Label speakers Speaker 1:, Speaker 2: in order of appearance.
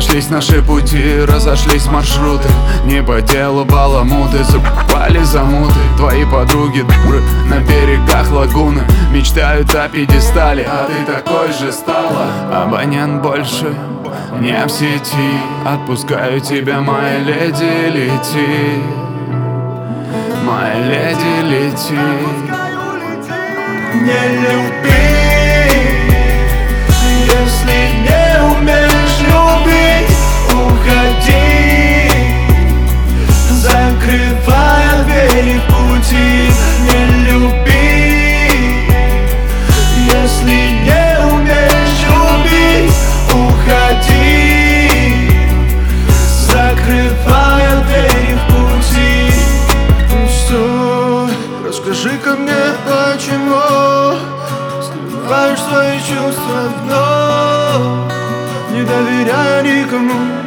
Speaker 1: Сошлись наши пути, разошлись маршруты. Не по делу баламуты, запали замуты. Твои подруги дуры на берегах лагуны мечтают о пьедестале, а ты такой же стала. Абонент больше не в сети, отпускаю тебя, моя леди, лети. Моя леди, лети.
Speaker 2: Не люби, если не умеешь любить. Уходи, закрывая двери в пути. Не люби, если не умеешь любить. Уходи, закрывая двери в пути. Что? Расскажи-ка мне, почему скрываешь свои чувства вновь, не доверяя никому.